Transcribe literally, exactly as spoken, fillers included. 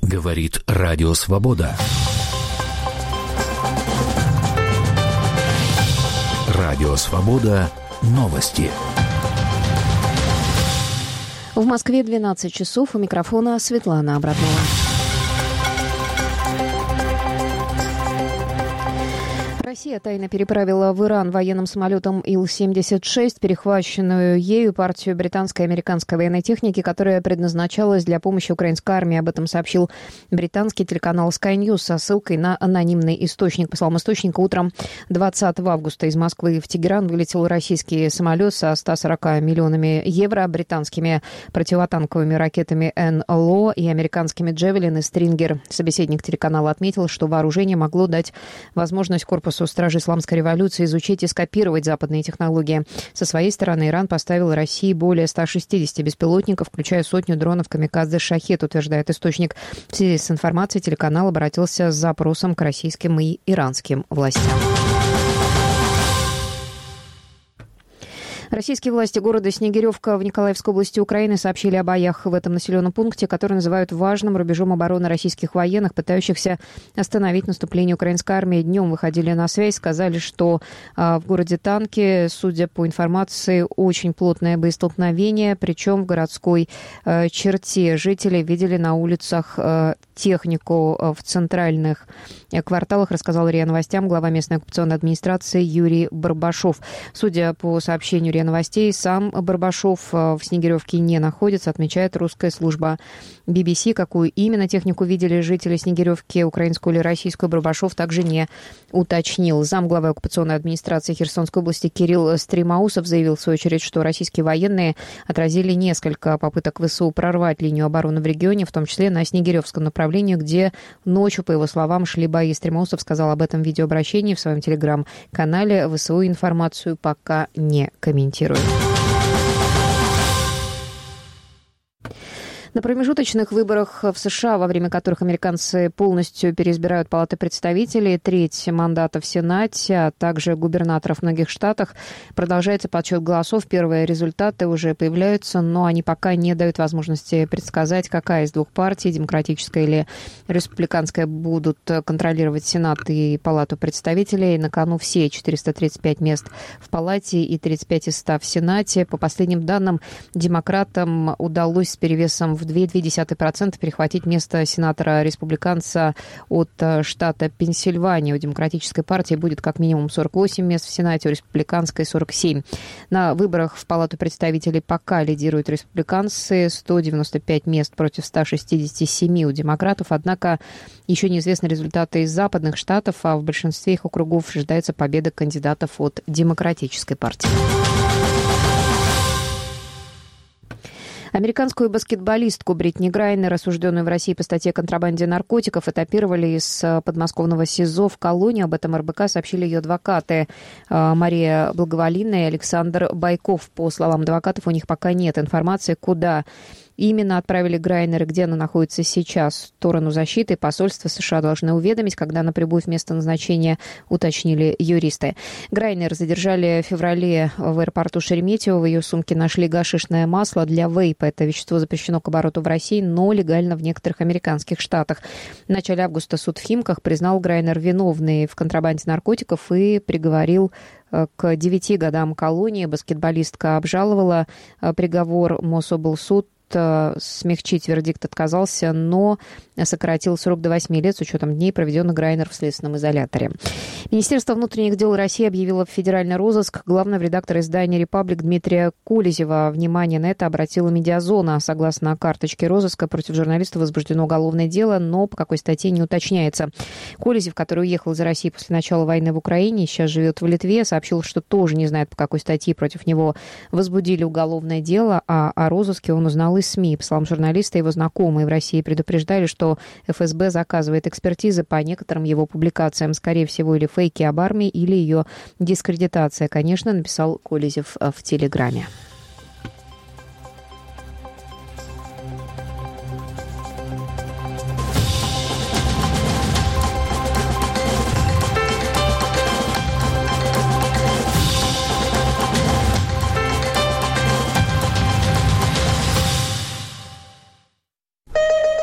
Говорит Радио Свобода. Радио Свобода. Новости. В Москве двенадцать часов. У микрофона Светлана Абрамова. Россия тайно переправила в Иран военным самолетом Ил семьдесят шесть перехваченную ею партию британской и американской военной техники, которая предназначалась для помощи украинской армии. Об этом сообщил британский телеканал Sky News со ссылкой на анонимный источник. По словам источника, утром двадцатого августа из Москвы в Тегеран вылетел российский самолет со ста сорока миллионами евро, британскими противотанковыми ракетами эн эл о и американскими «Джевелин» и «Стрингер». Собеседник телеканала отметил, что вооружение могло дать возможность корпусу Стражи исламской революции изучить и скопировать западные технологии. Со своей стороны Иран поставил России более ста шестидесяти беспилотников, включая сотню дронов «Камикадзе Шахед», утверждает источник. В связи с информацией телеканал обратился с запросом к российским и иранским властям. Российские власти города Снегиревка в Николаевской области Украины сообщили о боях в этом населенном пункте, который называют важным рубежом обороны российских военных, пытающихся остановить наступление украинской армии. Днем выходили на связь, сказали, что а, в городе танки, судя по информации, очень плотное боестолкновение, причем в городской а, черте. Жители видели на улицах а, технику а, в центральных а, кварталах, рассказал РИА Новостям глава местной оккупационной администрации Юрий Барбашов. Судя по сообщению РИА Новостей, сам Барбашов в Снегиревке не находится, отмечает русская служба би би си. Какую именно технику видели жители Снегиревки, украинскую или российскую, Барбашов также не уточнил. Замглавы оккупационной администрации Херсонской области Кирилл Стримаусов заявил в свою очередь, что российские военные отразили несколько попыток ВСУ прорвать линию обороны в регионе, в том числе на Снегиревском направлении, где ночью, по его словам, шли бои. Стримаусов сказал об этом в видеообращении в своем телеграм-канале. ВСУ информацию пока не комментирует. На промежуточных выборах в США, во время которых американцы полностью переизбирают палаты представителей, треть мандатов в Сенате, а также губернаторов в многих штатах, продолжается подсчет голосов. Первые результаты уже появляются, но они пока не дают возможности предсказать, какая из двух партий, демократическая или республиканская, будут контролировать Сенат и Палату представителей. На кону все четыреста тридцать пять мест в Палате и тридцать пять из ста в Сенате. По последним данным, демократам удалось с перевесом в два целых две десятых процента перехватить место сенатора-республиканца от штата Пенсильвания. У Демократической партии будет как минимум сорок восемь мест в Сенате, у республиканской сорок семь. На выборах в Палату представителей пока лидируют республиканцы, сто девяносто пять мест против ста шестидесяти семи у демократов. Однако еще неизвестны результаты из западных штатов, а в большинстве их округов ожидается победа кандидатов от Демократической партии. Американскую баскетболистку Бритни Грайнер, осужденную в России по статье о контрабанде наркотиков, этапировали из подмосковного СИЗО в колонию. Об этом эр бэ ка сообщили ее адвокаты Мария Благоволинная и Александр Байков. По словам адвокатов, у них пока нет информации, куда именно отправили Грайнер и где она находится сейчас. Сторону защиты и посольство США должны уведомить, когда она прибудет в место назначения, уточнили юристы. Грайнер задержали в феврале в аэропорту Шереметьево. В ее сумке нашли гашишное масло для вейпа. Это вещество запрещено к обороту в России, но легально в некоторых американских штатах. В начале августа суд в Химках признал Грайнер виновной в контрабанде наркотиков и приговорил к девяти годам колонии. Баскетболистка обжаловала приговор. Мособлсуд смягчить вердикт отказался, но сократил срок до восьми лет с учетом дней, проведенных Грайнер в следственном изоляторе. Министерство внутренних дел России объявило в федеральный розыск главного редактора издания «Репаблик» Дмитрия Колезева. Внимание на это обратила «Медиазона». Согласно карточке розыска, против журналиста возбуждено уголовное дело, но по какой статье не уточняется. Колезев, который уехал из России после начала войны в Украине и сейчас живет в Литве, сообщил, что тоже не знает, по какой статье против него возбудили уголовное дело, а о розыске он узнал из СМИ. По словам журналиста, его знакомые в России предупреждали, что эф эс бэ заказывает экспертизы по некоторым его публикациям. Скорее всего, или фейки об армии, или ее дискредитация, конечно, написал Колезев в Телеграме.